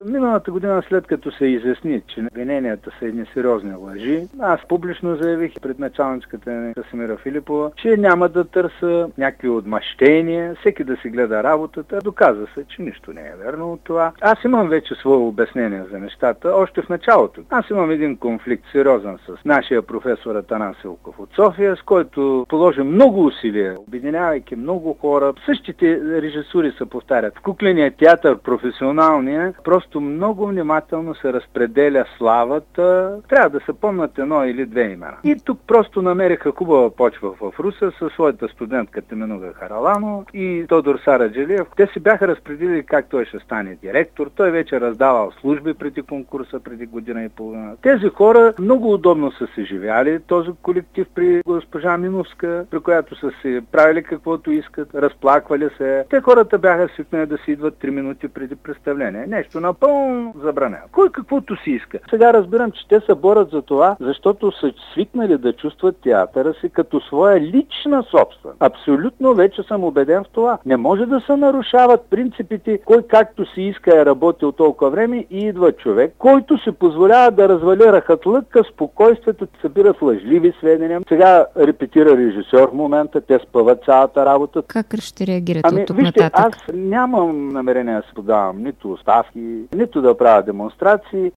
Миналата година, след като се изясни, че обвиненията са едни сериозни лъжи, аз публично заявих пред началничката на Красимира Филипова, че няма да търся някакви отмъщения, всеки да си гледа работата. Доказа се, че нищо не е верно от това. Аз имам вече свое обяснение за нещата, още в началото. Аз имам един конфликт сериозен с нашия професор Атанас Илков от София, с който положи много усилия, обединявайки много хора. Същите режисури се повтарят. В кукления театър, професионалния, просто много внимателно се разпределя славата. Трябва да се помнят едно или две имена. И тук просто намериха хубава почва в Русе със своята студентка Теменуга Харалано и Тодор Сараджелиев. Те си бяха разпределили как той ще стане директор. Той вече раздавал служби преди конкурса, преди година и половина. Тези хора много удобно са се живяли. Този колектив при госпожа Миновска, при която са си правили каквото искат, разплаквали се. Те хората бяха свикнали да си идват 3 минути преди представление. Нещо напълно забранено. Кой каквото си иска. Сега разбирам, че те се борят за това, защото са свикнали да чувстват театъра си като своя лична собственост. Абсолютно вече съм убеден в това. Не може да се нарушават принципите, кой както си иска е работил толкова време и идва човек, който се позволява да развали рахатлъка, спокойствието, събират лъжливи сведения. Сега репетира режисьор в момента, те спъват цялата работа. Как ще реагирате от тук вижте, нататък? Аз нямам намерение да се подавам нито оставки, нито да правя демонстрации.